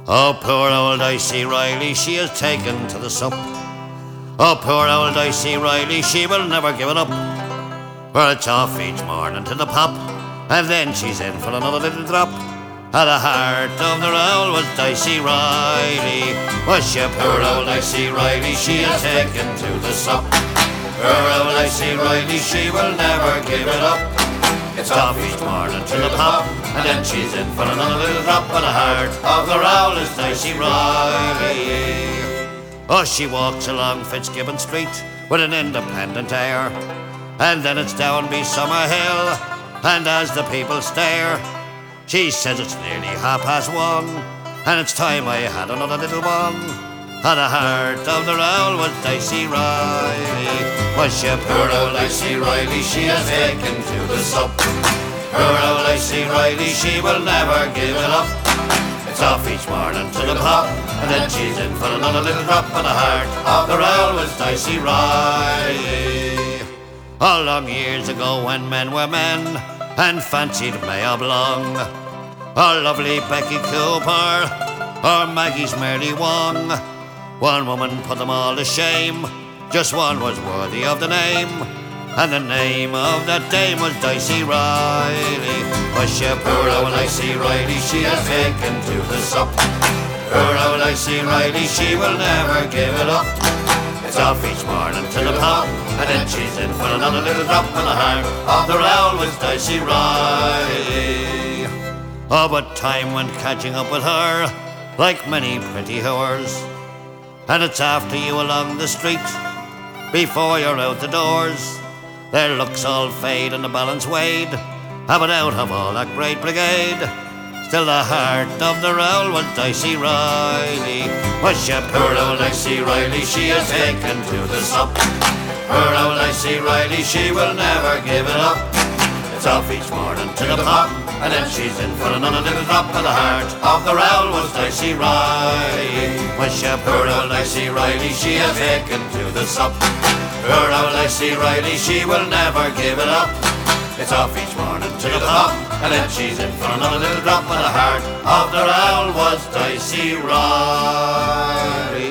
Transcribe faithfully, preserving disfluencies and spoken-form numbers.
Oh, poor old Dicey Riley, she is taken to the sup. Oh, poor old Dicey Riley, she will never give it up. For it's off each morning to the pop, and then she's in for another little drop. At the heart of the rowl was Dicey Riley. Was she poor old Dicey Riley, she is taken to the sup. Poor old Dicey Riley, she will never give it up. It's off each morning to the pop, and then she's in for another little drop. At the heart of the rowl is Dicey Riley. Oh, she walks along Fitzgibbon Street with an independent air, and then it's down by Summer Hill, and as the people stare, she says it's nearly half past one, and it's time I had another little one. At the heart of the rowl was Dicey Riley. Was she poor old Dicey Riley, she is taken to the sup. Poor old Dicey Riley, she will never give it up. It's off each morning to the pop, and then she's in for another little drop. At the heart of the rowl was Dicey Riley. Oh, long years ago when men were men and fancied Maya Blong, or lovely Becky Cooper, or Maggie's Mary Wong, one woman put them all to shame, just one was worthy of the name, and the name of that dame was Dicey Riley. Was she poor old Dicey Riley, she has taken to the sup. Poor old Dicey Riley, she will never give it up. It's off each morning to the pop, and then she's in for another little drop. And the heart of the rowl was Dicey Riley. Oh, but time went catching up with her, like many pretty whores, and it's after you along the street before you're out the doors. Their looks all fade and the balance weighed, but out of all that great brigade, still the heart of the rowl was Dicey Riley. Was she poor old Dicey Riley, she is taken to the sup. Poor old Dicey Riley, she will never give it up. It's off each morning to the pop, and then she's in for another little drop. And the heart of the rowl was Dicey Riley. Was she poor old Dicey Riley, she is taken to the sup. Poor old Dicey Riley, she will never give it up. It's off each morning to the pop, and then she's in for another little drop. And the heart of the rowl was Dicey Riley.